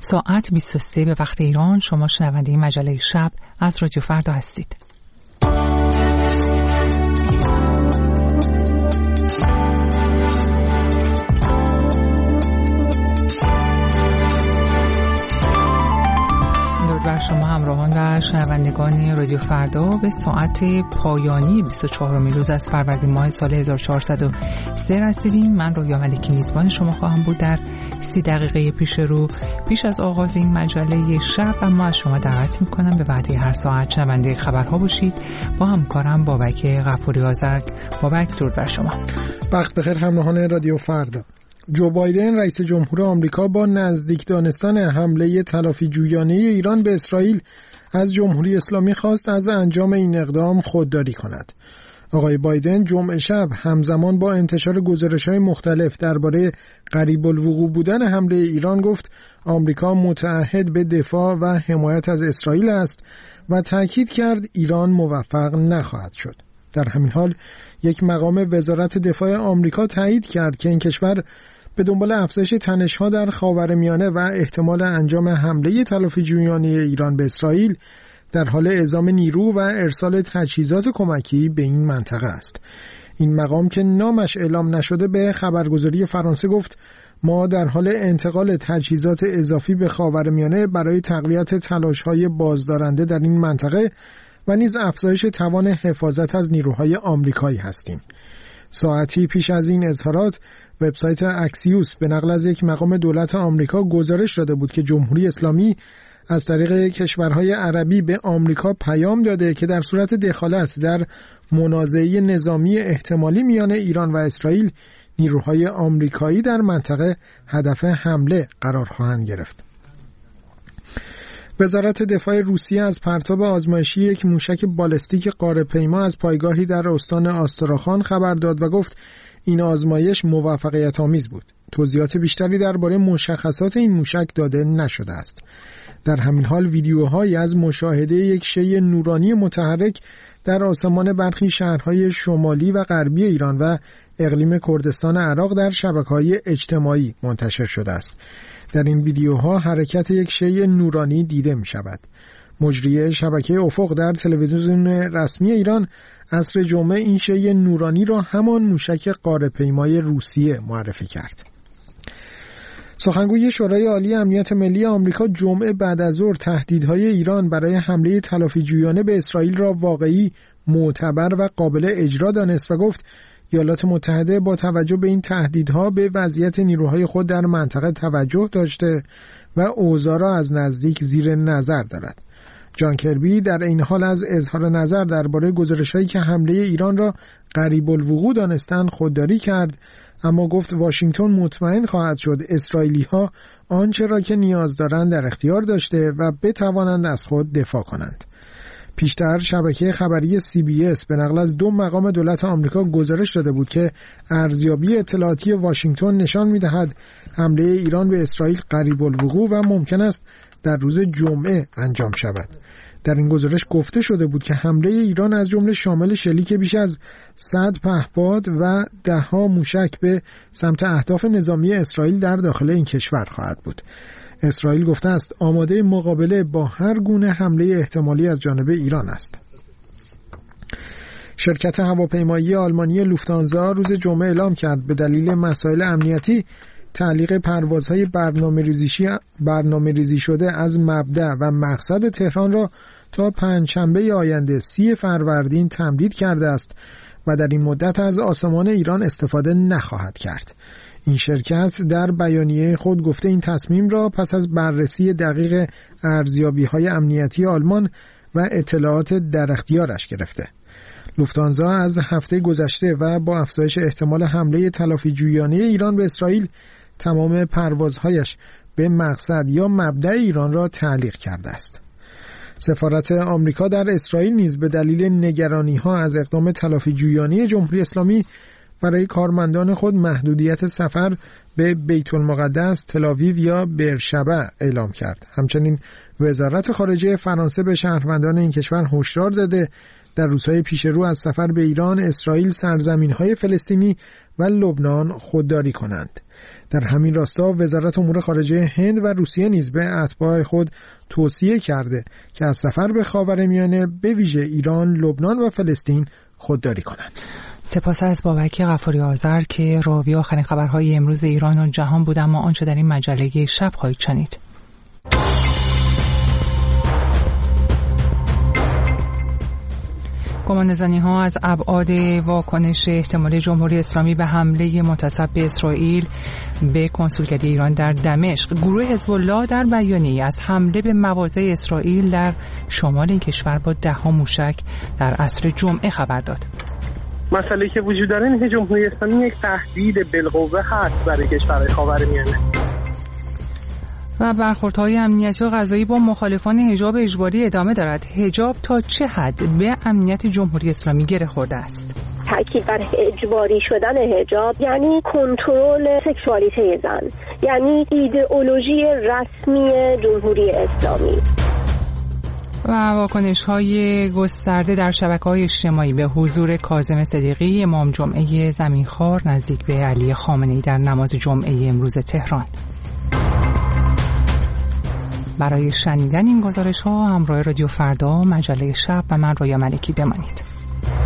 ساعت 23 به وقت ایران. شما شنونده مجله شب از رادیو فردا هستید. بر شما همراهان و شنوندگان رادیو فردا به ساعت پایانی 24 روز از فروردین ماه سال 1403 رسیدیم. من رویا ملکی میزبان شما خواهم بود در 30 دقیقه پیش از آغاز این مجله شب. اما از شما دعوت میکنم به وعده هر ساعت شنونده خبرها باشید با همکارم بابک غفوری آذر. بابک، درود بر شما. وقت بخیر همراهان رادیو فردا. جو بایدن رئیس جمهور آمریکا با نزدیک دانستن حمله تلافی جویانه ایران به اسرائیل از جمهوری اسلامی خواست از انجام این اقدام خودداری کند. آقای بایدن جمعه شب همزمان با انتشار گزارش‌های مختلف درباره قریب الوقوع بودن حمله ایران گفت آمریکا متعهد به دفاع و حمایت از اسرائیل است و تاکید کرد ایران موفق نخواهد شد. در همین حال یک مقام وزارت دفاع آمریکا تایید کرد که این کشور به دنبال افزایش تنش‌ها در خاورمیانه و احتمال انجام حمله تلافی جویانه ایران به اسرائیل در حال اعزام نیرو و ارسال تجهیزات کمکی به این منطقه است. این مقام که نامش اعلام نشده به خبرگزاری فرانسه گفت ما در حال انتقال تجهیزات اضافی به خاورمیانه برای تقویت تلاش‌های بازدارنده در این منطقه و نیز افزایش توان حفاظت از نیروهای آمریکایی هستیم. ساعتی پیش از این اظهارات وبسایت اکسیوس به نقل از یک مقام دولت آمریکا گزارش داده بود که جمهوری اسلامی از طریق کشورهای عربی به آمریکا پیام داده که در صورت دخالت در منازعه نظامی احتمالی میان ایران و اسرائیل نیروهای آمریکایی در منطقه هدف حمله قرار خواهند گرفت. وزارت دفاع روسیه از پرتاب آزمایشی یک موشک بالستیک قاره‌پیما از پایگاهی در استان آستراخان خبر داد و گفت این آزمایش موفقیت آمیز بود. توضیحات بیشتری درباره مشخصات این موشک داده نشده است. در همین حال ویدیوهایی از مشاهده یک شی نورانی متحرک در آسمان برخی شهرهای شمالی و غربی ایران و اقلیم کردستان عراق در شبکه‌های اجتماعی منتشر شده است. در این ویدیوها حرکت یک شی نورانی دیده می شود. مجری شبکه افق در تلویزیون رسمی ایران عصر جمعه این شی نورانی را همان موشک قاره‌پیمای روسیه معرفی کرد. سخنگوی شورای عالی امنیت ملی آمریکا جمعه بعد از ظهر تهدیدهای ایران برای حمله تلافی جویانه به اسرائیل را واقعی، معتبر و قابل اجرا دانست و گفت ایالات متحده با توجه به این تهدیدها به وضعیت نیروهای خود در منطقه توجه داشته و اوضاع را از نزدیک زیر نظر دارد. جان کربی در این حال از اظهار نظر درباره گزارش‌هایی که حمله ایران را قریب الوقوع دانستند خودداری کرد، اما گفت واشنگتن مطمئن خواهد شد اسرائیلی‌ها آنچه را که نیاز دارند در اختیار داشته و بتوانند از خود دفاع کنند. پیشتر شبکه خبری CBS به نقل از 2 مقام دولت آمریکا گزارش داده بود که ارزیابی اطلاعاتی واشنگتن نشان می‌دهد حمله ایران به اسرائیل قریب الوقوع و ممکن است در روز جمعه انجام شود. در این گزارش گفته شده بود که حمله ایران از جمله شامل شلیک بیش از 100 پهپاد و 10 موشک به سمت اهداف نظامی اسرائیل در داخل این کشور خواهد بود. اسرائیل گفته است آماده مقابله با هر گونه حمله احتمالی از جانب ایران است. شرکت هواپیمایی آلمانی لوفتانزا روز جمعه اعلام کرد به دلیل مسائل امنیتی تعلیق پروازهای برنامه‌ریزی شده از مبدأ و مقصد تهران را تا پنجشنبه آینده 30 فروردین تمدید کرده است و در این مدت از آسمان ایران استفاده نخواهد کرد. این شرکت در بیانیه خود گفته این تصمیم را پس از بررسی دقیق ارزیابی‌های امنیتی آلمان و اطلاعات در اختیارش گرفته. لوفتانزا از هفته گذشته و با افزایش احتمال حمله تلافی جویانه ایران به اسرائیل تمام پروازهایش به مقصد یا مبدأ ایران را تعلیق کرده است. سفارت آمریکا در اسرائیل نیز به دلیل نگرانی‌ها از اقدام تلافی جویانه جمهوری اسلامی برای کارمندان خود محدودیت سفر به بیت المقدس، تل‌آویو یا برشبه اعلام کرد. همچنین وزارت خارجه فرانسه به شهروندان این کشور هشدار داده در روزهای پیش رو از سفر به ایران، اسرائیل، سرزمین‌های فلسطینی و لبنان خودداری کنند. در همین راستا وزارت امور خارجه هند و روسیه نیز به اتباع خود توصیه کرده که از سفر به خاورمیانه به ویژه ایران، لبنان و فلسطین خودداری کنند. سپاس از بابک غفاری آذر که راوی آخرین خبرهای امروز ایران و جهان بود. اما آنچه در این مجله شب خواهید شنید: گمانه‌زنی‌ها از ابعاد واکنش احتمالی جمهوری اسلامی به حمله منتصب به اسرائیل به کنسولگری ایران در دمشق. گروه حزب الله در بیانیه‌ای از حمله به مواضع اسرائیل در شمال این کشور با 10 موشک در عصر جمعه خبر داد. مسئله‌ای که وجود داره اینه که جمهوری اسلامی یک تهدید بالقوه هست برای کشورهای خاورمیانه. و برخوردهای امنیتی و قضایی با مخالفان حجاب اجباری ادامه دارد. حجاب تا چه حد به امنیت جمهوری اسلامی گره خورده است؟ تاکید بر اجباری شدن حجاب یعنی کنترل سکشوالیته زن، یعنی ایدئولوژی رسمی جمهوری اسلامی. و واکنش‌های گسترده در شبکه‌های اجتماعی به حضور کاظم صدیقی امام جمعه زمینخوار نزدیک به علی خامنه‌ای در نماز جمعه امروز تهران. برای شنیدن این گزارش‌ها همراه رادیو فردا، مجله شب و من رویا ملکی بمانید.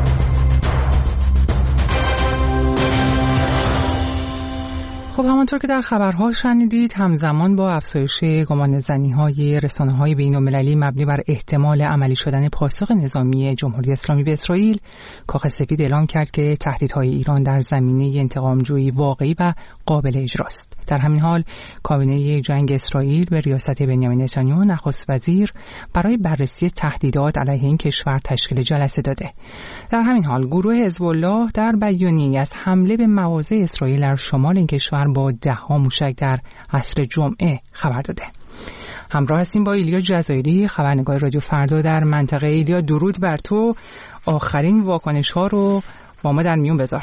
خب همانطور که در خبرها شنیدید، همزمان با افزایش گمانه‌زنی‌های رسانه‌های بین‌المللی مبنی بر احتمال عملی شدن پاسخ نظامی جمهوری اسلامی به اسرائیل، کاخ سفید اعلام کرد که تهدیدهای ایران در زمینه انتقام‌جویی واقعی و قابل اجراست. در همین حال کابینه جنگ اسرائیل به ریاست بنیامین نتانیاهو نخست وزیر برای بررسی تهدیدات علیه این کشور تشکیل جلسه داده. در همین حال گروه حزب الله در بیانیه‌ای از حمله به مواضع اسرائیل در شمال این کشور با 10 موشک در عصر جمعه خبر داده. همراه هستیم با ایلیا جزایری، خبرنگار رادیو فردا در منطقه. ایلیا، درود بر تو. آخرین واکنش‌ها رو با ما در میون بذار.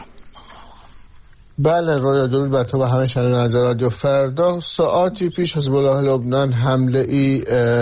بله رویا، درود بر تو و همه شنوندگان از رادیو فردا. ساعتی پیش حزب الله لبنان حمله ای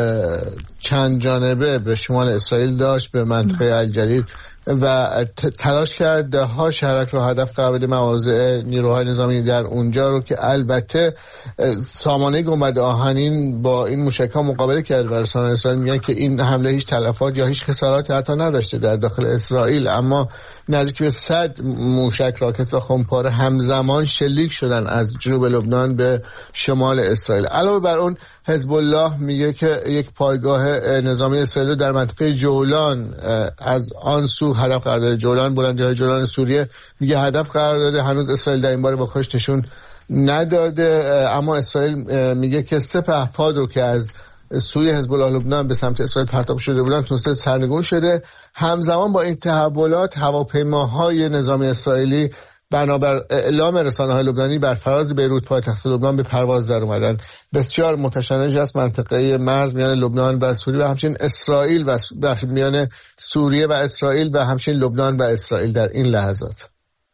چند جانبه به شمال اسرائیل داشت، به منطقه الجلیل، و تلاش کرد 10 شهرک رو هدف قرار بده، مواضع نیروهای نظامی در اونجا رو، که البته سامانه گنبد آهنین با این موشک‌ها مقابله کرد و رسانه‌های اسرائیل میگن که این حمله هیچ تلفات یا هیچ خساراتی حتی نداشته در داخل اسرائیل، اما نزدیک به 100 موشک، راکت و خمپاره همزمان شلیک شدن از جنوب لبنان به شمال اسرائیل. علاوه بر اون حزب الله میگه که یک پایگاه نظامی اسرائیل در منطقه جولان از آن سو هدف قرار داده. جولان، بلندی‌های جولان سوریه، میگه هدف قرار داده. هنوز اسرائیل در این باره واکنش نشون نداده، اما اسرائیل میگه که 3 پهپاد رو که از سوی حزب الله لبنان به سمت اسرائیل پرتاب شده بودن تونسته سرنگون شده. همزمان با این تحولات هواپیماهای نظامی اسرائیلی بنابر اعلام رسانه‌های لبنانی بر فراز بیروت پایتخت لبنان به پرواز در اومدن. بسیار متشنج است منطقه مرز میان لبنان و سوریه و همچنین اسرائیل و میان سوریه و اسرائیل و همچنین لبنان و اسرائیل در این لحظات.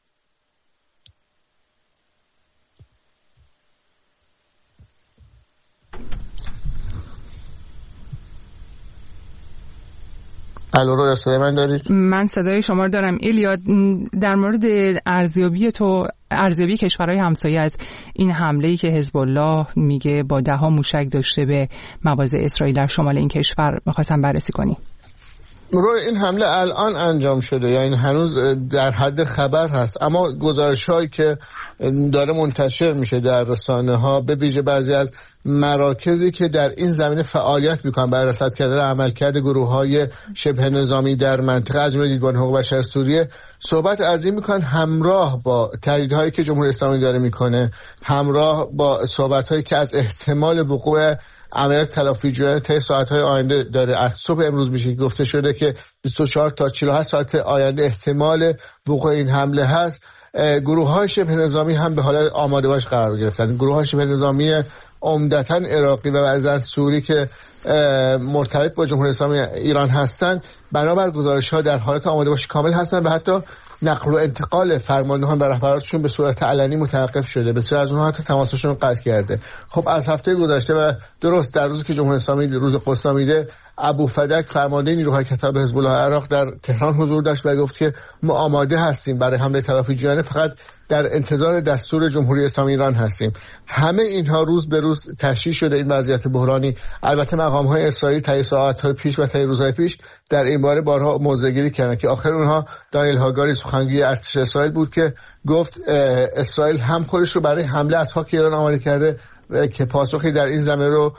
الو رویا، صدای من دارید؟ من صدای شما رو دارم. ایلیا، در مورد ارزیابی کشورهای همسایه از این حمله‌ای که حزب الله میگه با 10 موشک داشته به مواضع اسرائیل در شمال این کشور می‌خواستم بررسی کنی. روی این حمله الان انجام شده، یعنی هنوز در حد خبر هست، اما گزارش‌هایی که داره منتشر میشه در رسانه‌ها، به ویژه بعضی از مراکزی که در این زمینه فعالیت میکنن برای رصد کردن عملکرد گروه‌های شبه نظامی در منطقه، از جمله دیدبان حقوق بشر سوریه، صحبت از این میکنن همراه با تهدیدهایی که جمهوری اسلامی داره میکنه، همراه با صحبت‌هایی که از احتمال وقوع عملیات تلافی‌جویانه طی ساعت‌های آینده داره. از صبح امروز میشه گفته شده که 24 تا 48 ساعت آینده احتمال وقوع این حمله هست. گروه‌های شبه نظامی هم به حالت آماده باش قرار گرفتن. گروه‌های شبه نظامی عمدتاً عراقی و بعضاً سوری که مرتبط با جمهوری اسلامی ایران هستند، بنابر گزارش‌ها در حالت آماده باش کامل هستند و حتی نقل و انتقال فرماندهان و رهبرانشون به صورت علنی متوقف شده. بسیار از اونها حتی تماسشون رو قطع کرده. خب از هفته گذشته و درست در روزی که جمهوری اسلامی روز قدس نامیده، ابوفدک فرمانده نیروهای کتاب حزب الله عراق در تهران حضور داشت و گفت که ما آماده هستیم برای حمله تلافی جویانه، فقط در انتظار دستور جمهوری اسلامی ایران هستیم. همه اینها روز به روز تشدید شده این وضعیت بحرانی. البته مقام‌های اسرائیل طی ساعت‌های پیش و طی روزهای پیش در این باره بارها موضع‌گیری کردند که آخر اونها دانیل هاگاری سخنگوی ارتش اسرائیل بود که گفت اسرائیل هم خودش رو برای حمله از خاک ایران آماده کرده که پاسخی در این زمینه رو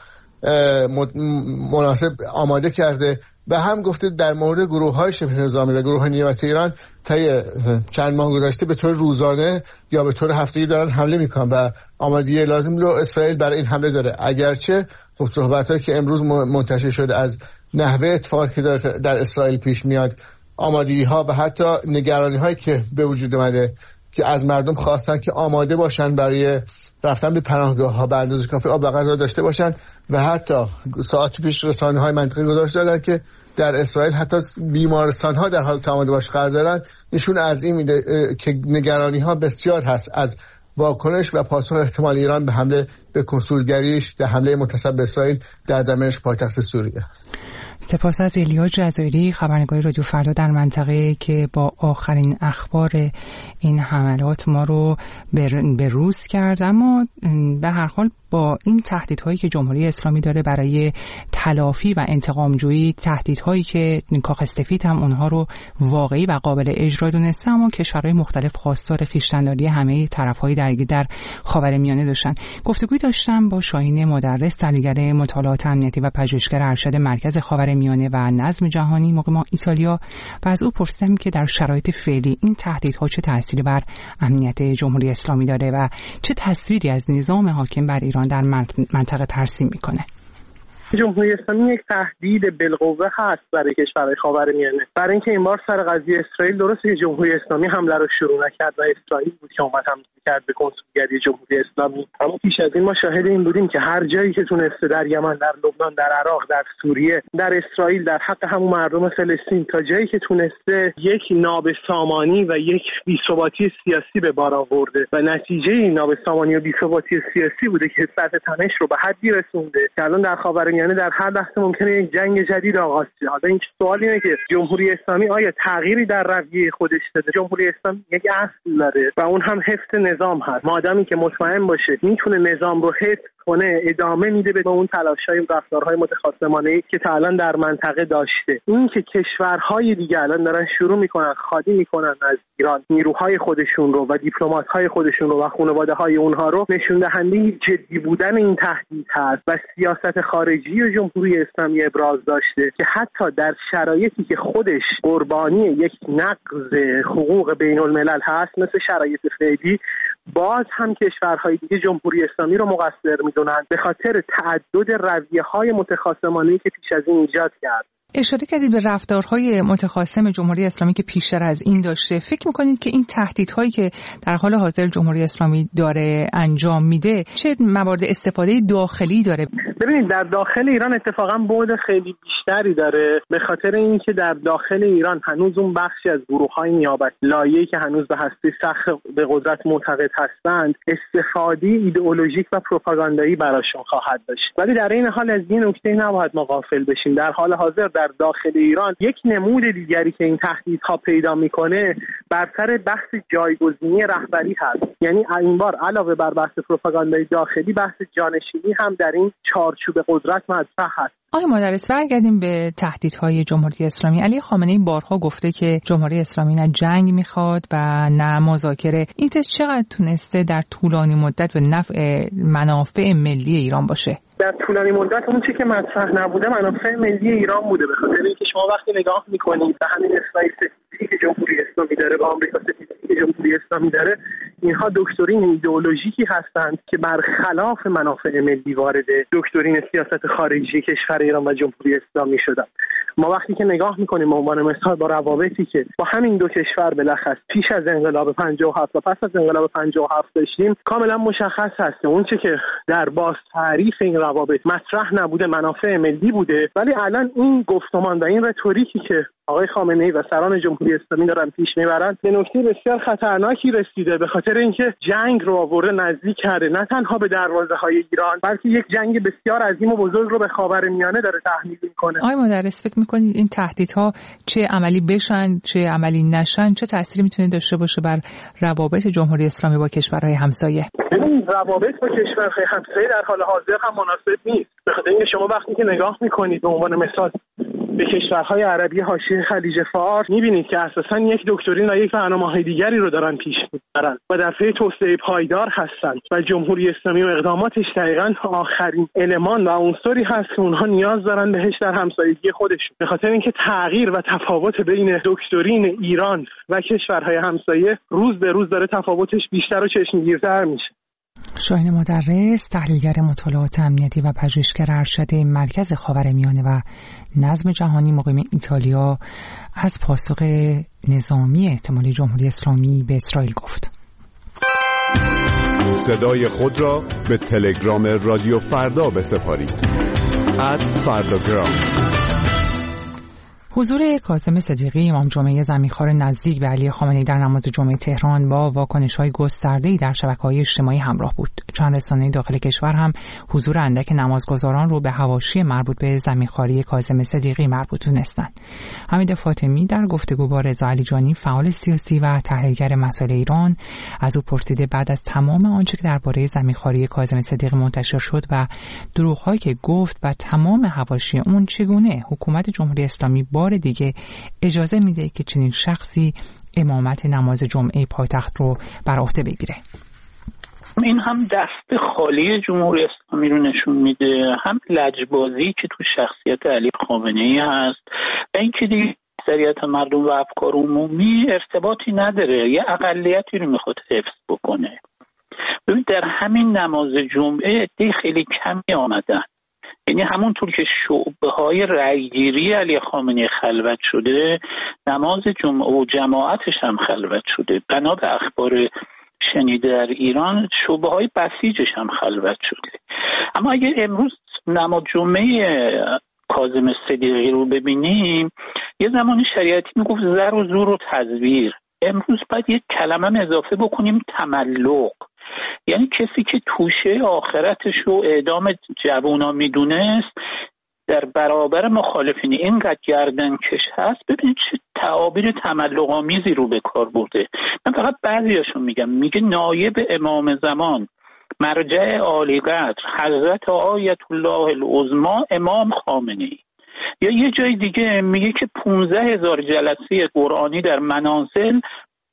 مناسب آماده کرده و هم گفته در مورد گروه‌های شبه نظامی و گروه‌های نیابتی ایران طی چند ماه گذشته به طور روزانه یا به طور هفتگی دارن حمله میکنن و آمادگی لازم رو اسرائیل برای این حمله داره. اگرچه خب صحبت‌هایی که امروز منتشر شده از نحوه اتفاقی که در اسرائیل پیش میاد، آمادگی‌ها و حتی نگرانی‌هایی که به وجود اومده که از مردم خواستن که آماده باشن برای رفتن به پناهگاه‌ها، به اندازه کافی آب و غذا داشته باشن و حتی ساعت پیش رسانه‌های منطقی گزارش دادن که در اسرائیل حتی بیمارستان‌ها در حال آماده باش قرار دارن. نشون از این میده که نگرانی‌ها بسیار هست از واکنش و پاسخ احتمال ایران به حمله به کنسولگریش، در حمله متصل به اسرائیل در دمشق پایتخت سوریه. سپاس از ایلیا جزایری، خبرنگار رادیو فردا در منطقه که با آخرین اخبار این حملات ما رو به روز کرد. اما به هر حال با این تهدیدهایی که جمهوری اسلامی داره برای تلافی و انتقامجویی، تهدیدهایی که کاخ سفید هم اونها رو واقعی و قابل اجرا دونسته، اما کشورهای مختلف خواستار خویشتن‌داری همه طرف‌های درگیر در خاورمیانه داشتن. گفتگوی داشتم با شاهین مدرس، تحلیلگر مطالعات امنیتی و پژوهشگر ارشد مرکز خاورمیانه و نظم جهانی مقیم ایتالیا، و از او پرسیدم که در شرایط فعلی این تهدیدها چه تأثیری بر امنیت جمهوری اسلامی داره و چه تصویری از نظام حاکم بر ایران در منطقه ترسیم میکنه. جمهوری اسلامی یک تهدید بالقوه هست برای کشورهای خاورمیانه، برای اینکه این بار سر قضیه اسرائیل درسته که جمهوری اسلامی حمله رو شروع نکرد و اسرائیل بود که اومد حمله کرد به کنسولگری جمهوری اسلامی، اما پیش از این ما شاهد این بودیم که هر جایی که تونسته در یمن، در لبنان، در عراق، در سوریه، در اسرائیل، در حق همون مردم فلسطین، تا جایی که تونسته یک نابسامانی و یک بی‌ثباتی سیاسی به بار آورده و نتیجه این نابسامانی و بی‌ثباتی سیاسی بوده که سطح تنش رو به حدی رسونده که الان در خاورمیانه در هر لحظه ممکنه یک جنگ جدید آغاز شه. حالا این سوال اینه که جمهوری اسلامی آیا تغییری در رویه خودش داده؟ جمهوری اسلامی یک اصل داره و اون هم حفظ نظام هست. مادامی که مطمئن باشه میتونه نظام رو حفظ کنه، ادامه میده به اون تلاش‌های و رفتارهای متخاصمانه‌ای که تا الان در منطقه داشته. این که کشورهای دیگه الان دارن شروع میکنن خالی میکنن از ایران نیروهای خودشون رو و دیپلمات‌های خودشون رو و خانواده‌های اونها رو، نشون دهنده جدی بودن این تهدید هست و سیاست خارجی و جمهوری اسلامی ابراز داشته که حتی در شرایطی که خودش قربانی یک نقض حقوق بین‌الملل هست، مثل شرایط فعلی، باز هم کشورهای دیگه جمهوری اسلامی رو مقصر میدونن به خاطر تعدد رویه‌های متخاصمانه‌ای که پیش از این ایجاد کرد. اشاره کردید به رفتارهای متخاصم جمهوری اسلامی که پیشتر از این داشته. فکر می‌کنید که این تهدیدهایی که در حال حاضر جمهوری اسلامی داره انجام میده چه موارد استفاده داخلی داره؟ ببینید در داخل ایران اتفاقا بعد خیلی بیشتری داره، به خاطر اینکه در داخل ایران هنوز اون بخشی از گروه‌های نیابت لایه‌ای که هنوز به هسته سخت به قدرت معتقد هستند، استفاده ایدئولوژیک و پروپاگاندایی براشون خواهد داشت. ولی در این حال از این نکته نباید ما غافل بشیم. در حال حاضر در داخل ایران یک نمود دیگری که این تهدیدها پیدا میکنه بر سر بحث جایگزینی رهبری هست. یعنی این بار علاوه بر بحث پروپاگاندای داخلی، بحث جانشینی هم در این چارچوب قدرت مطرح هست. آقای مدرس، برگردیم به تهدیدهای جمهوری اسلامی. علی خامنه‌ای بارها گفته که جمهوری اسلامی نه جنگ میخواد و نه مذاکره. این تست چقدر تونسته در طولانی مدت به نفع منافع ملی ایران باشه؟ در طولانی مدت اون چیزی که مطرح نبوده منافع ملی ایران بوده، به خاطر اینکه شما وقتی نگاه میکنید به همین اسرائیل سفیدی که جمهوری اسلامی داره و آمریکا سفیدی که جمهوری اسلامی داره، اینها دکترین ایدئولوژیکی هستند که برخلاف منافع ملی وارد دکترین سیاست خارجی کشور ایران و جمهوری اسلامی شدن. ما وقتی که نگاه میکنیم به عنوان مثال با روابطی که با همین دو کشور بالاخص پیش از انقلاب 57 و پس از انقلاب 57 داشتیم، کاملا مشخص هست اون چه که در باز تعریف این روابط مطرح نبوده منافع ملی بوده، ولی الان این گفتمان و این رتوریکی که آقای خامنه‌ای و سران جمهوری اسلامی دارن پیش میبرن به نکته بسیار خطرناکی رسیده، به خاطر اینکه جنگ رو آورده نزدیک کرده، نه تنها به دروازه‌های ایران بلکه یک جنگ بسیار عظیم و بزرگ رو به خاورمیانه داره تحمیل میکنه. آقای مدرس فکر میکنید این تهدیدها چه عملی بشن چه عملی نشن چه تأثیری میتونه داشته باشه بر روابط جمهوری اسلامی با کشورهای همسایه؟ ببین روابط با کشورهای همسایه در حال حاضر هم مناسب نیست، به خاطر اینکه شما وقتی که نگاه میکنید به عنوان مثال به کشورهای عربی حاشیه خلیج فارس میبینید که اساساً یک دکترین و یک برنامه‌های دیگری رو دارن پیش میبرن و در پی توسعه پایدار هستند و جمهوری اسلامی و اقداماتش دقیقاً آخرین المان و عنصری هست که اونها نیاز دارن بهش در همسایگی خودشون، به خاطر اینکه تغییر و تفاوت بین دکترین ایران و کشورهای همسایه روز به روز داره تفاوتش بیشتر و چشمگیرتر میشه. شاهین مدرس، تحلیلگر مطالعات امنیتی و پژوهشگر ارشد مرکز خاورمیانه و نظم جهانی مقیم ایتالیا، از پاسخ نظامی احتمالی جمهوری اسلامی به اسرائیل گفت. صدای خود را به تلگرام رادیو فردا بسپارید. @فرdagram. حضور کاظم صدیقی، امام جمعه زمینخوار نزدیک به علی خامنه‌ای در نماز جمعه تهران با واکنش‌های گسترده‌ای در شبکه‌های اجتماعی همراه بود. چند رسانه داخل کشور هم حضور اندک نمازگزاران رو به حواشی مربوط به زمینخواری کاظم صدیقی مربوط دونستند. حمید فاطمی در گفتگو با رضا علیجانی، فعال سیاسی و تحلیلگر مسائل ایران، از او پرسیده بعد از تمام آنچه که درباره زمینخواری کاظم صدیقی منتشر شد و دروغ‌هایی که گفت و تمام حواشی اون، چگونه حکومت جمهوری اسلامی بار دیگه اجازه میده که چنین شخصی امامت نماز جمعه پایتخت رو بر عهده بگیره؟ این هم دست خالی جمهوری اسلامی رو نشون میده، هم لجبازی که تو شخصیت علی خامنه‌ای هست و اینکه دیگه اکثریت مردم و افکار عمومی ارتباطی نداره، یه اقلیتی رو میخواد حفظ بکنه. ببین در همین نماز جمعه عده خیلی کمی آمدن، یعنی همونطور که شعبه‌های رأیگیری علی خامنه‌ای خلوت شده، نماز جمعه و جماعتش هم خلوت شده. بنا به اخبار شنیده در ایران شعبه‌های بسیجش هم خلوت شده. اما اگر امروز نماز جمعه کاظم صدیقی رو ببینیم، یه زمانی شریعتی میگفت زر و زور و تزویر، امروز باید یک کلمه اضافه بکنیم، تملق. یعنی کسی که توشه آخرتش رو اعدام جوونا میدونست در برابر مخالفین اینقدر گردن کش هست. ببینید چه تعابیر تملق آمیزی رو به کار برده. من فقط بعضیاشو میگم. میگه نایب امام زمان، مرجع عالی قدر، حضرت آیت الله العظمی امام خامنه‌ای. یا یه جای دیگه میگه که 15,000 جلسه قرآنی در منازل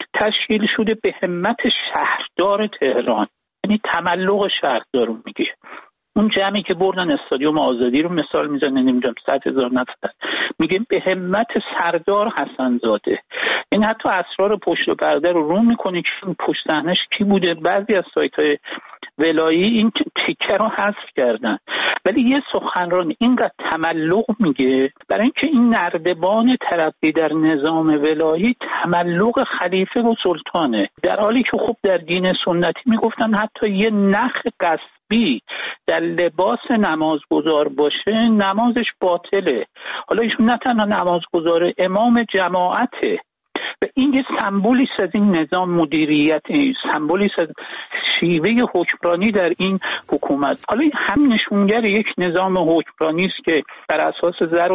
تشکیل شده به همت شهردار تهران. یعنی تملق شهردار رو میگه. اون جمعی که بردن استادیوم آزادی رو مثال میزنه، نمیدونم 100,000 نفر، میگه به همت سردار حسن زاده. این حتی اسرار پشت پرده رو میکنه که پشت صحنه‌اش کی بوده. بعضی از سایت‌های ولایی این تیکه رو حذف کردن، ولی یه سخنران اینقدر تملق میگه برای اینکه این نردبان ترقی در نظام ولایی تملق خلیفه و سلطانه، در حالی که خب در دین سنتی میگفتن حتی یه نخ قصبی در لباس نمازگزار باشه نمازش باطله. حالا ایشون نه تنها نمازگزار، امام جماعته و این یه سمبولی از این نظام مدیریت، سمبولی از شیوه حکمرانی در این حکومت. حالا این هم نشونگر یک نظام حکمرانی است که بر اساس زور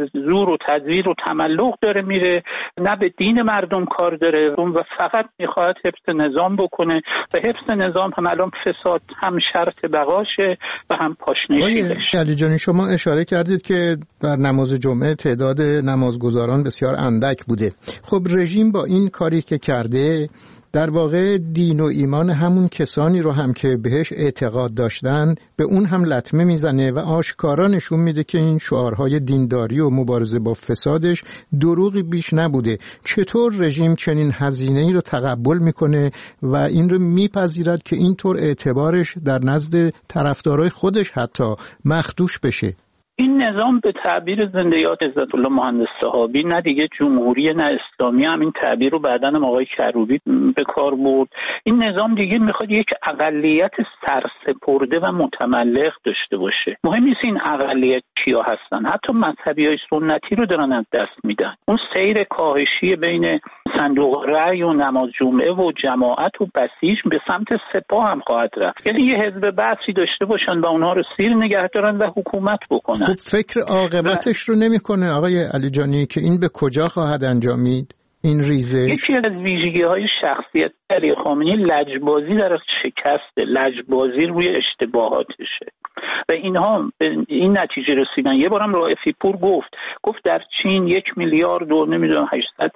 و تزویر و تملق داره میره، نه به دین مردم کار داره و فقط میخواد حفظ نظام بکنه و حفظ نظام هم الان فساد هم شرط بقاشه و هم پاشنشیدش. علی جانی، شما اشاره کردید که در نماز جمعه تعداد نمازگزاران بسیار اندک بوده. خب رژیم با این کاری که کرده در واقع دین و ایمان همون کسانی رو هم که بهش اعتقاد داشتن به اون هم لطمه میزنه و آشکارا نشون میده که این شعارهای دینداری و مبارزه با فسادش دروغی بیش نبوده. چطور رژیم چنین هزینه‌ای رو تقبل میکنه و این رو میپذیرد که اینطور اعتبارش در نزد طرفدارای خودش حتی مخدوش بشه؟ این نظام به تعبیر زنده یاد عزت الله مهندس صحابی نه دیگه جمهوری نه اسلامی، همین تعبیر رو بعداً هم آقای کروبی به کار برد. این نظام دیگه میخواد یک اقلیت سرسپرده و متملق داشته باشه. مهم نیست این اقلیت کیا هستن، حتی مذهبیای سنتی رو دارن از دست میدن. اون سیر کاهشی بین صندوق رأی و نماز جمعه و جماعت و بسیج به سمت سپاه هم خواهد رفت. یعنی یه حزب بحثی داشته باشن و اونها رو سیر نگه دارن و حکومت بکنن. خب فکر عاقبتش رو نمیکنه آقای علیجانی که این به کجا خواهد انجامید؟ این ریزش یکی از ویژگی‌های شخصیت علی خامنه‌ای لجبازی در شکست، لجبازی روی اشتباهاتشه و اینها به این نتیجه رسیدن. یه بارم رائفی پور گفت در چین 1 میلیارد و نمیدونم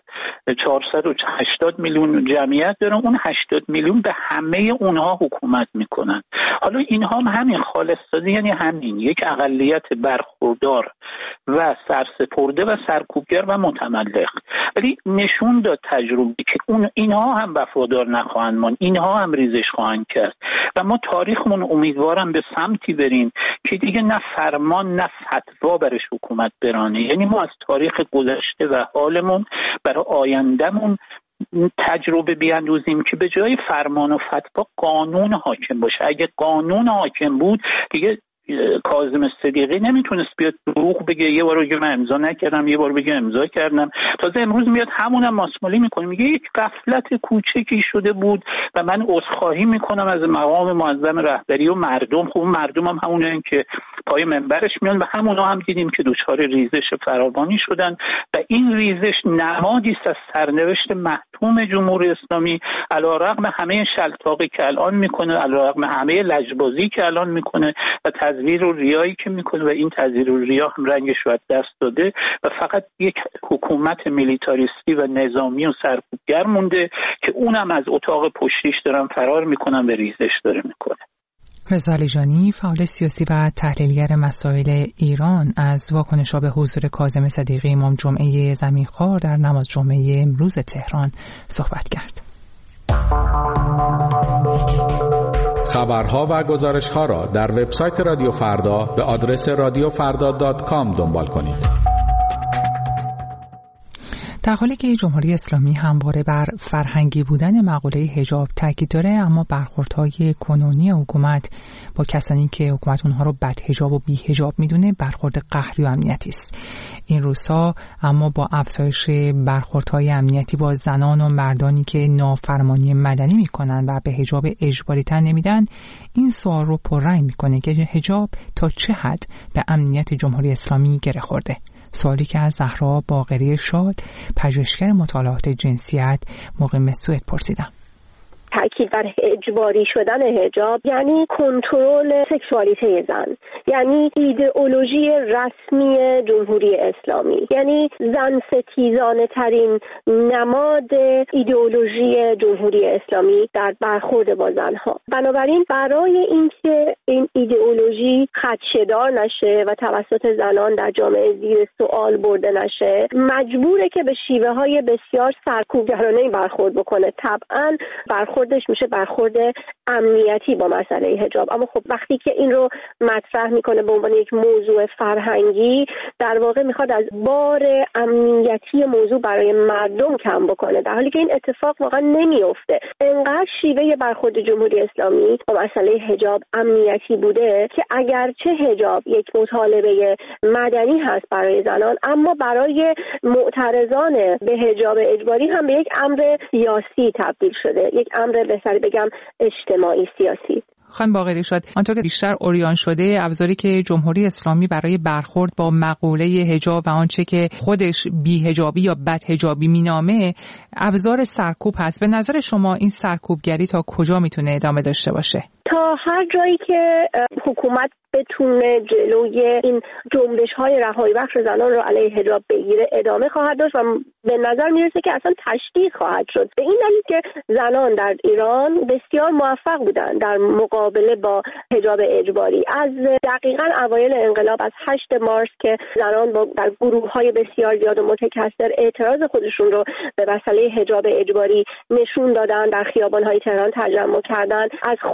480 میلیون جمعیت دارن، اون 80 میلیون به همه اونها حکومت میکنن. حالا اینها هم همین خالص‌سازی، یعنی همین یک اقلیت برخوردار و سرسپرده و سرکوبگر و متملق. ولی نشون داد تجربه که اینها هم وفادار نخواهند ماند، اینها هم ریزش خواهند کرد و ما تاریخمون امیدوارم به سمتی بریم که دیگه نه فرمان نه فتوا برش حکومت برانه. یعنی ما از تاریخ گذشته و حالمون برای آیندهمون تجربه بیاندوزیم که به جای فرمان و فتوا قانون حاکم باشه. اگه قانون حاکم بود دیگه کاظم صدیقی نمیتونست بیاد دروغ بگه یه بار بگه من امضا نکردم، یه بار بگه امضا کردم. تازه امروز میاد همونم ماسمالی میکنه، میگه یک غفلت کوچکی شده بود و من عذرخواهی میکنم از مقام معظم رهبری و مردم. خب مردم هم همونن که پای منبرش میان و همونا هم دیدیم که دچار ریزش فراوانی شدن و این ریزش نمادی است از سرنوشت محتوم جمهوری اسلامی، علیرغم همه شلتاقی که الان میکنه، علیرغم همه لجبازی که الان میکنه و تزویر و ریایی که میکنه و این تزویر و ریا هم رنگش رو از دست داده و فقط یک حکومت میلیتاریستی و نظامی و سرکوبگر مونده که اونم از اتاق پشتیش دارن فرار میکنن و ریزش داره میکنه. رضا علیجانی، فعال سیاسی و تحلیلگر مسائل ایران، از واکنش‌ها به حضور کاظم صدیقی امام جمعه زمینخوار در نماز جمعه امروز تهران صحبت کرد. خبرها و گزارش‌ها را در وبسایت رادیو فردا به آدرس radiofarda.com دنبال کنید. در حالی که جمهوری اسلامی همواره بر فرهنگی بودن مقوله حجاب تاکید داره، اما برخوردهای کنونی حکومت با کسانی که حکومت اونها رو بد حجاب و بی حجاب میدونه برخورد قهری و امنیتی است. این روزها اما با افزایش برخوردهای امنیتی با زنان و مردانی که نافرمانی مدنی میکنن و به حجاب اجباری تن نمیدن، این سوال رو پررنگ میکنه که حجاب تا چه حد به امنیت جمهوری اسلامی گره خورده. سوالی که از زهرا باقری شاد، پژوهشگر مطالعات جنسیت، مقیم سوئد پرسیدم. تأکید بر اجباری شدن حجاب یعنی کنترل سکشوالیته زن، یعنی ایدئولوژی رسمی جمهوری اسلامی، یعنی زن ستیزانه ترین نماد ایدئولوژی جمهوری اسلامی در برخورد با زنها. بنابراین برای اینکه این ایدئولوژی خدشه‌دار نشه و توسط زنان در جامعه زیر سوال برده نشه، مجبوره که به شیوه‌های بسیار سرکوبگرانه برخورد بکنه. طبعاً برخوردش میشه برخورد امنیتی با مسئله حجاب. اما خب وقتی که این رو مطرح میکنه به عنوان یک موضوع فرهنگی، در واقع میخواد از بار امنیتی موضوع برای مردم کم بکنه، در حالی که این اتفاق واقعا نمیفته. انقدر شیوه برخورد جمهوری اسلامی با مسئله حجاب امنیتی بوده که اگرچه حجاب یک مطالبه مدنی هست برای زنان، اما برای معترضان به حجاب اجباری هم به یک امر سیاسی تبدیل شده، یک امر بهتری بگم اجتماعی سیاسی. خانم باقری شاد، آنطور که بیشتر عریان شده، ابزاری که جمهوری اسلامی برای برخورد با مقوله حجاب و آنچه که خودش بی‌حجابی یا بدحجابی مینامه ابزار سرکوب هست. به نظر شما این سرکوبگری تا کجا میتونه ادامه داشته باشه؟ تا هر جایی که حکومت بتونه جلوی این جنبش‌های رهایی بخش زنان رو علیه حجاب بگیره ادامه خواهد داشت و به نظر میرسه که اصلا تشدید خواهد شد. به این دلیل که زنان در ایران بسیار موفق بودن در مقابله با حجاب اجباری. از دقیقاً اوایل انقلاب، از 8 مارس که زنان در گروه‌های بسیار زیاد و متکثر اعتراض خودشون رو به مسئله حجاب اجباری نشون دادن، در خیابان‌های تهران تجمع کردن، از خودسوزی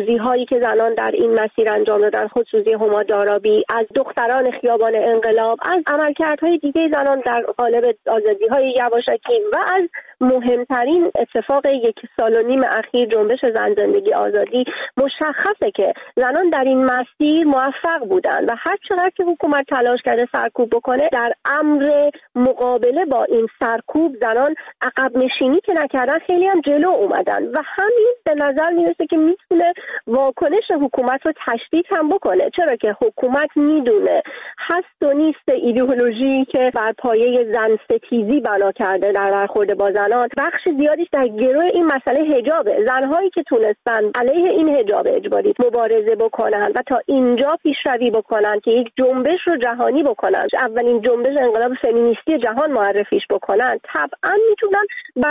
خودسوزی هایی که زنان در این مسیر انجام دادن، خودسوزی هما دارابی، از دختران خیابان انقلاب، از عملکردهای دیگه زنان در قالب آزادی های یواشکی و از مهمترین اتفاق 1.5 سال اخیر جنبش زن زندگی آزادی، مشخصه که زنان در این مسیر موفق بودن و هر چقدر که حکومت تلاش کرده سرکوب بکنه، در امر مقابله با این سرکوب زنان عقب نشینی که نکردن، خیلی هم جلو اومدن و همین به نظر میرسه که میتونه واکنش حکومت رو تشدید هم بکنه. چرا که حکومت میدونه هست و نیست ایدئولوژی که بر پایه زن ستیزی بنا کرده در برخورد با زنان بخش زیادیش در گروه این مسئله حجابه. زنهایی که تونستن علیه این حجاب اجباری مبارزه بکنن و تا اینجا پیشروی بکنن که یک جنبش رو جهانی بکنن، اولین جنبش انقلاب فمینیستی جهان معرفیش بکنن، طبعا میتونن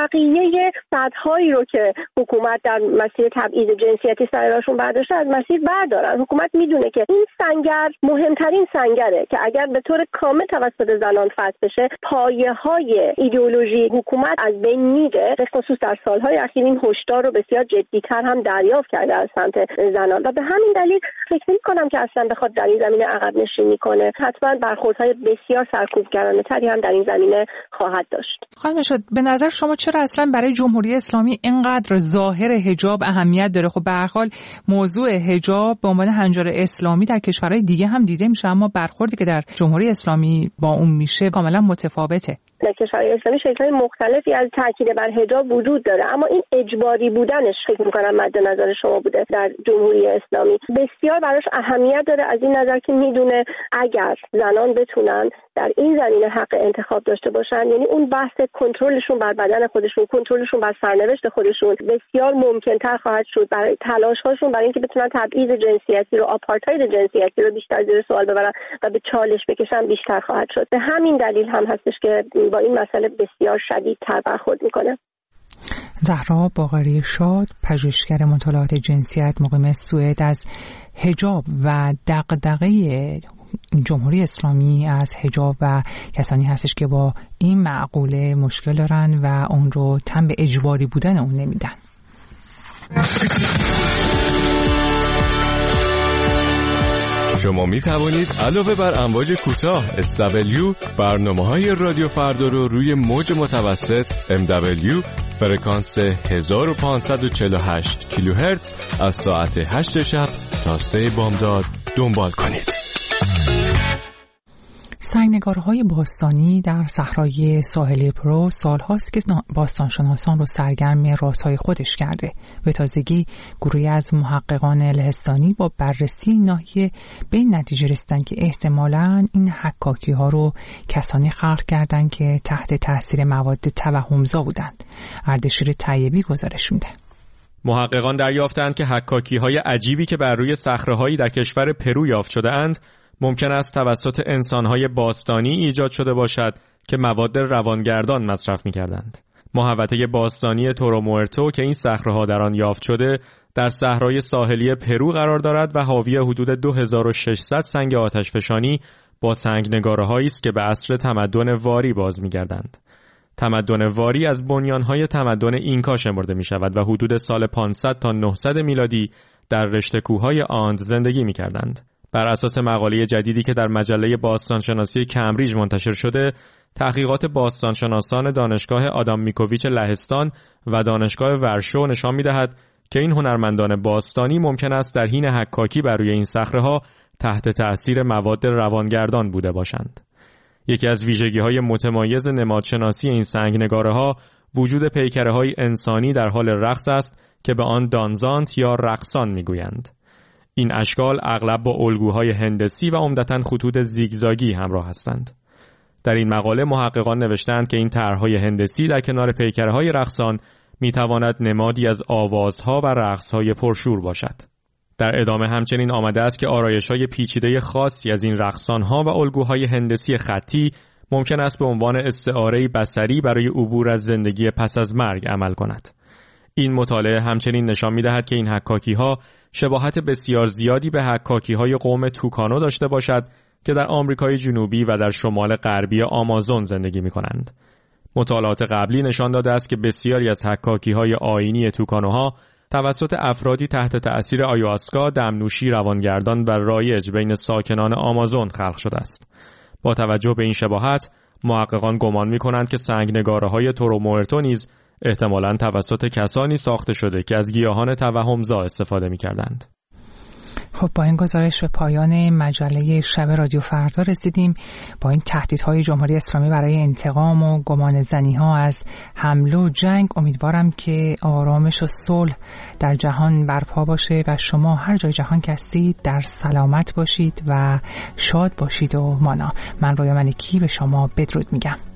بقیه سدهایی رو که حکومت در مسیر تبعیض جنسیتی سر راهشون برداشته از مسیر بردارن. حکومت میدونه که این سنگر مهمترین سنگره که اگر به طور کامل توسط زنان فتح بشه، پایه‌های ایدئولوژی حکومت از بین میره. به خصوص در سالهای اخیر این هشدار رو بسیار جدی‌تر هم دریافت کرده از سمت زنان و به همین دلیل فکر می‌کنم که اصلا بخواد در این زمینه عقب نشینی کنه، حتما برخوردهای بسیار سرکوبگرانه‌تری هم در این زمینه خواهد داشت. خانم شد، به نظر شما چرا اصلا برای جمهوری اسلامی اینقدر ظاهر حجاب اهمیت داره؟ خب به هر حال موضوع حجاب به عنوان هنجار اسلامی در کشورهای دیگه هم دیده میشه، اما برخوردی که در جمهوری اسلامی با اون میشه کاملا متفاوته. در کشورهای اسلامی شکل‌های مختلفی از تاکید بر حجاب وجود داره، اما این اجباری بودنش فکر می‌کنم مد نظر شما بوده. در جمهوری اسلامی بسیار براش اهمیت داره از این نظر که میدونه اگر زنان بتونن در این زمینه حق انتخاب داشته باشن، یعنی اون بحث کنترلشون بر بدن خودشون، کنترلشون بر سرنوشت خودشون بسیار ممکن‌تر خواهد شد. برای تلاش‌هاشون برای اینکه بتونن تبعیض جنسیتی رو، آپارتاید جنسیتی رو بیشتر زیر سوال ببرن و به چالش بکشن بیشتر خواهد شد. به همین دلیل هم هستش که با این مسئله بسیار شدیدتر برخورد میکنه. زهرا باقری شاد، پژوهشگر مطالعات جنسیت مقیم سوئد، از حجاب و دغدغه جمهوری اسلامی از حجاب و کسانی هستش که با این معقوله مشکل دارن و اون رو تن به اجباری بودن اون نمیدن. شما می توانید علاوه بر امواج کوتاه SW برنامه‌های رادیو فردا رو روی موج متوسط MW فرکانس 1548 کیلوهرتز از ساعت 8 شب تا 3 بامداد دنبال کنید. سنگنگارهای باستانی در صحرای ساحلی پرو سالهاست که باستانشناسان رو سرگرم رازهای خودش کرده. به تازگی گروهی از محققان لهستانی با بررسی ناحیه به این نتیجه رسیدن که احتمالاً این حکاکی ها رو کسانی خلق کردن که تحت تاثیر مواد توهمزا بودند. اردشیر طیبی گزارش میده. محققان دریافتند که حکاکی‌های عجیبی که بر روی صخره‌هایی در کشور پرو یافت شده‌اند ممکن است توسط انسان‌های باستانی ایجاد شده باشد که مواد روانگردان مصرف می‌کردند. محوطه باستانی تورو موئرتو که این صخره‌ها در آن یافت شده در صحرای ساحلی پرو قرار دارد و حاوی حدود 2600 سنگ آتشفشانی با سنگنگاره‌هایی است که به عصر تمدن واری باز می‌گردند. تمدن واری از بنیان‌های تمدن اینکا شمرده می‌شود و حدود سال 500 تا 900 میلادی در رشته کوه‌های آند زندگی می‌کردند. بر اساس مقاله جدیدی که در مجله باستانشناسی کمبریج منتشر شده، تحقیقات باستانشناسان دانشگاه آدام میکوویچ لهستان و دانشگاه ورشو نشان می‌دهد که این هنرمندان باستانی ممکن است در حین حکاکی بر روی این صخره‌ها تحت تأثیر مواد روانگردان بوده باشند. یکی از ویژگی‌های متمایز نمادشناسی این سنگنگاره‌ها وجود پیکره‌های انسانی در حال رقص است که به آن دانزانت یا رقصان می‌گویند. این اشکال اغلب با الگوهای هندسی و عمدتاً خطوط زیگزاگی همراه هستند. در این مقاله محققان نوشتند که این طرح‌های هندسی در کنار پیکره‌های رقصان می‌تواند نمادی از آوازها و رقص‌های پرشور باشد. در ادامه همچنین آمده است که آرایش‌های پیچیده خاصی از این رقصان‌ها و الگوهای هندسی خطی ممکن است به عنوان استعاره‌ای بصری برای عبور از زندگی پس از مرگ عمل کند. این مطالعه همچنین نشان می‌دهد که این حکاکی‌ها شباهت بسیار زیادی به حکاکی‌های قوم توکانو داشته باشد که در آمریکای جنوبی و در شمال غربی آمازون زندگی می‌کنند. مطالعات قبلی نشان داده است که بسیاری از حکاکی‌های آیینی توکانوها توسط افرادی تحت تأثیر آیواسکا، دمنوشی روانگردان و رایج بین ساکنان آمازون خلق شده است. با توجه به این شباهت، محققان گمان می‌کنند که سنگنگاره‌های تورومورتو نیز احتمالاً توسط کسانی ساخته شده که از گیاهان توهمزا استفاده می‌کردند. خب با این گزارش به پایان مجله شب رادیو فردا رسیدیم. با این تهدیدهای جمهوری اسلامی برای انتقام و گمان زنی‌ها از حمله و جنگ، امیدوارم که آرامش و صلح در جهان برپا باشه و شما هر جای جهان که هستید در سلامت باشید و شاد باشید و مانا. من رویا ملکی به شما بدرود میگم.